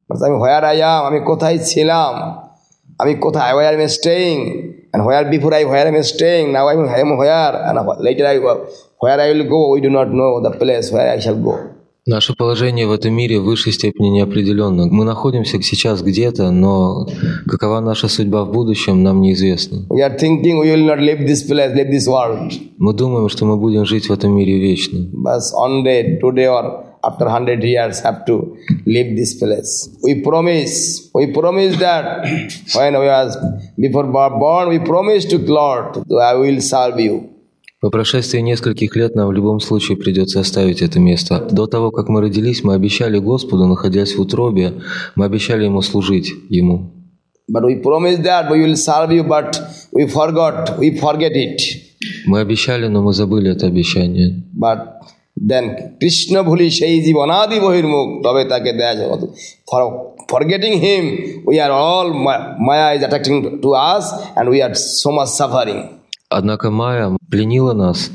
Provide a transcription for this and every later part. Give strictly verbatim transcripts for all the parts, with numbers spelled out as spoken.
আমি where I am, আমি কোথায় ছিলাম, আমি কোথায়, where am I staying, and where before I where am I staying, now I am where, and later I where I will go, we do not know the place where I shall go. Наше положение в этом мире в высшей степени неопределенно. Мы находимся сейчас где-то, но какова наша судьба в будущем, нам неизвестно. We are thinking we will not leave this place, leave this world. Мы думаем, что мы будем жить в этом мире вечно. But one day, today or after hundred years have to leave this place. We promise, we promise that when we are before born, we promise to Lord, I will serve you. По прошествии нескольких лет нам в любом случае придется оставить это место. До того, как мы родились, мы обещали Господу, находясь в утробе, мы обещали Ему служить Ему. But we promised that we will serve you, but we forgot, we forget it. Мы обещали, но мы забыли это обещание. But then Krishna bhuli shei jivanadi bahirmukh tobe take deya jabe. For forgetting him, we are all Maya is attracting to us, and we are so much suffering. Однако Майя пленила нас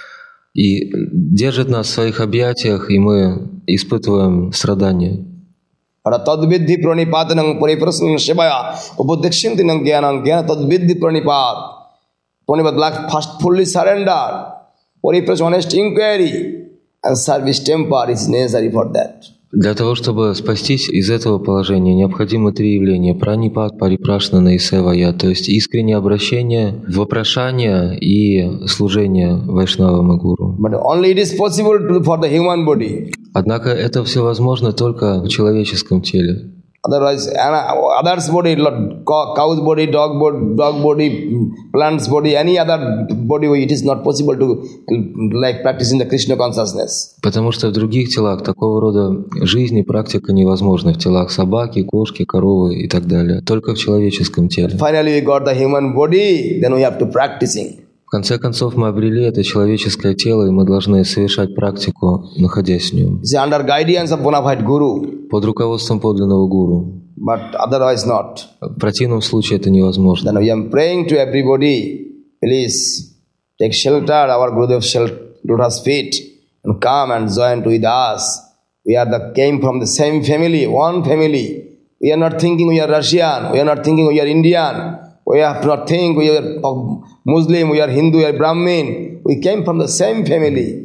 и держит нас в своих объятиях, и мы испытываем страдания. Tadviddhi pranipatanam pariprasnam shivaya upadekshyantinam jnanam jnana tadviddhi pranipat. Pranipat like first fully surrender, pariprasna honest inquiry, and service temper is necessary for that. Для того, чтобы спастись из этого положения, необходимы три явления: пранипат, парипрашнана и севая, то есть искреннее обращение, вопрошание и служение вайшнавам и гуру. But only it is possible to, for the human body. Однако это все возможно только в человеческом теле. Otherwise, others body, cow's body, dog body, dog body, plant's body, any other body, it is not possible to like practicing the Krishna consciousness. Потому что в других телах такого рода жизнь и практика невозможна. В телах собаки, кошки, коровы и так далее. Только в человеческом теле. Finally, we got the human body, then we have to practicing. В конце концов, мы обрели это человеческое тело, и мы должны совершать практику, находясь в нем. It's under guidance of bona fide guru. Под руководством подлинного гуру. But otherwise not. В противном случае это невозможно. Then we are praying to everybody, please take shelter, our Gurudev shelter lotus feet, and come and join with us. We are the came from the same family, one family. We are not thinking we are Russian. We are not thinking we are Indian. We have not think we are Muslim, we are Hindu, we are Brahmin. We came from the same family.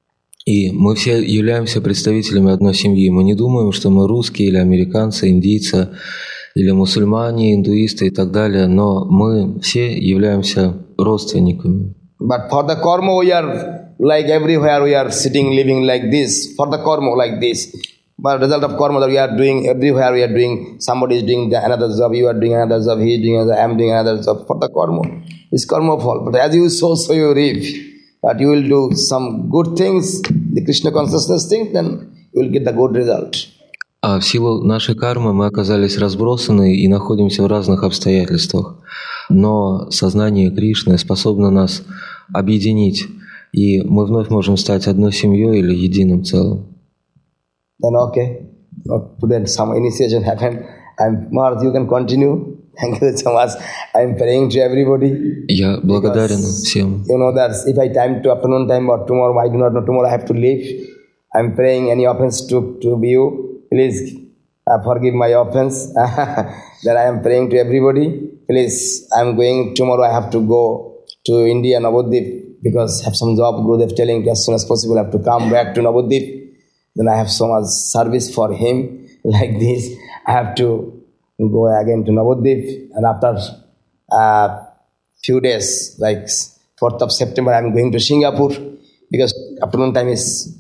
И мы все являемся представителями одной семьи. Мы не думаем, что мы русские или американцы, индийцы, или мусульмане, индуисты и так далее, но мы все являемся родственниками. But for the karma we are like everywhere we are sitting, living like this. For the karma like this. But result of karma that we are doing everywhere we are doing, somebody is doing the another job, you are doing another job, he is doing another, I am doing another job. For the karma, it's karma fall. But as you sow, so you reap. But you will do some good things, the Krishna consciousness thing, then you will get the good result. А в силу нашей кармы мы оказались разбросаны и находимся в разных обстоятельствах. Но сознание Кришны способно нас объединить, и мы вновь можем стать одной семьей или единым целым. Then okay, today some initiation happened. I'm Maharaj, you can continue. Thank you so much. I'm praying to everybody. Я благодарен всем. You know that if I time to afternoon time or tomorrow, I do not know, tomorrow I have to leave. I'm praying any offense to, to you. Please uh, forgive my offense. That I am praying to everybody. Please, I'm going, tomorrow I have to go to India, Navadvip, because I have some job. Gurudev telling as soon as possible I have to come back to Navadvip. Then I have so much service for him. Like this, I have to go again to Navadvip, and after a uh, few days, like fourth of September, I am going to Singapore, because afternoon time is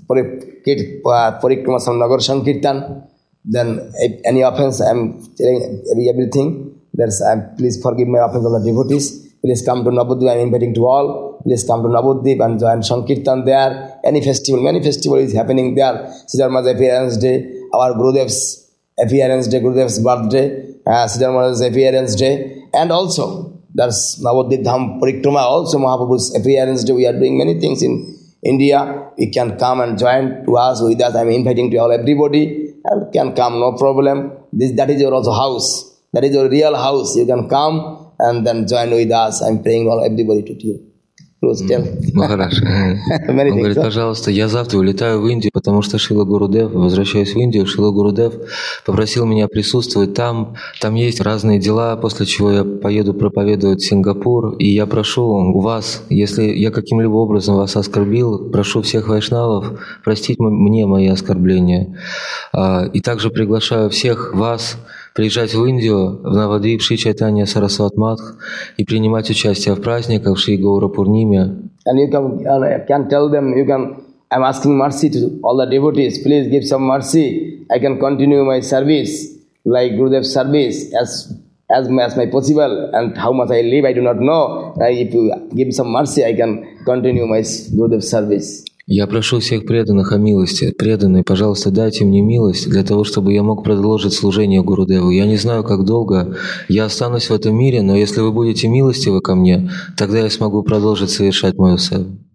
Parikrama some Nagar Sankirtan. Then if any offense, I am telling everything. There's, uh, please forgive my offense of the devotees. Please come to Navadvip. I am inviting to all. Please come to Navadvip and join Sankirtan there. Any festival, many festival is happening there. Siddharma's appearance day, our Gurudev's appearance day, Gurudev's birthday, uh, Siddharma's appearance day, and also there's Navadvip Dham Parikrama, also Mahaprabhu's appearance day. We are doing many things in India. You can come and join to us with us. I am inviting to all everybody. You can come, no problem. This that is your also house. That is your real house. You can come and then join with us. I am praying all everybody to you. Please tell. Махарадж. Он Many говорит, things. пожалуйста, я завтра улетаю в Индию, потому что Шрила Гурудев, возвращаюсь в Индию, Шрила Гурудев попросил меня присутствовать там. Там есть разные дела, после чего я поеду проповедовать в Сингапур. И я прошу вас, если я каким-либо образом вас оскорбил, прошу всех вайшнавов простить мне мои оскорбления. И также приглашаю всех вас приезжать в Индию, в Навадвип, Шри Чайтанья Сарасват Мадх и принимать участие в праздниках Шри Гаура Пурниме. And you can, uh, can tell them, you can, I'm asking mercy to all the devotees, please give some mercy. I can continue my service, like Gurudev's service, as as much as my possible, and how much I live, I do not know. Uh, if you give some mercy, I can continue my Gurudev's service. Я прошу всех преданных о милости. Преданные, пожалуйста, дайте мне милость для того, чтобы я мог продолжить служение Гурудеву. Я не знаю, как долго я останусь в этом мире, но если вы будете милостивы ко мне, тогда я смогу продолжить совершать мою севу.